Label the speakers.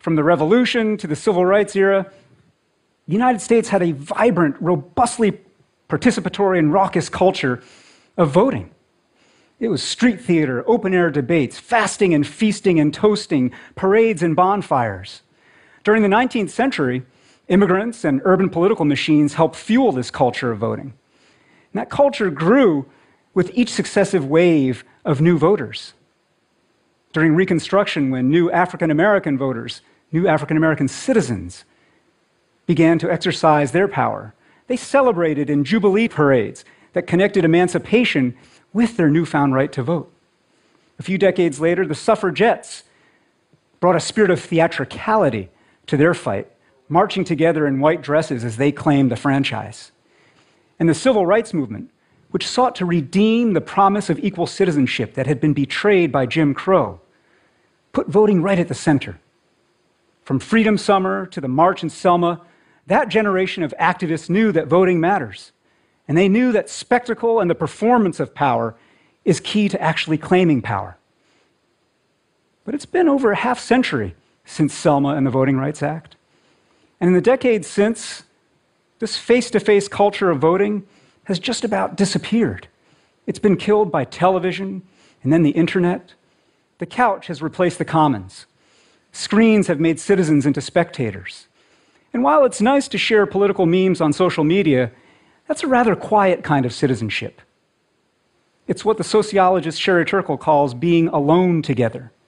Speaker 1: From the Revolution to the Civil Rights era, the United States had a vibrant, robustly participatory and raucous culture of voting. It was street theater, open-air debates, fasting and feasting and toasting, parades and bonfires. During the 19th century, immigrants and urban political machines helped fuel this culture of voting. And that culture grew with each successive wave of new voters. During Reconstruction, when new African-American voters, new African-American citizens began to exercise their power, they celebrated in Jubilee parades that connected emancipation with their newfound right to vote. A few decades later, the suffragettes brought a spirit of theatricality to their fight, marching together in white dresses as they claimed the franchise. And the Civil Rights Movement, which sought to redeem the promise of equal citizenship that had been betrayed by Jim Crow, put voting right at the center. From Freedom Summer to the March in Selma, that generation of activists knew that voting matters. And they knew that spectacle and the performance of power is key to actually claiming power. But it's been over a half century since Selma and the Voting Rights Act. And in the decades since, this face-to-face culture of voting has just about disappeared. It's been killed by television and then the internet. The couch has replaced the commons. Screens have made citizens into spectators. And while it's nice to share political memes on social media, that's a rather quiet kind of citizenship. It's what the sociologist Sherry Turkle calls being alone together.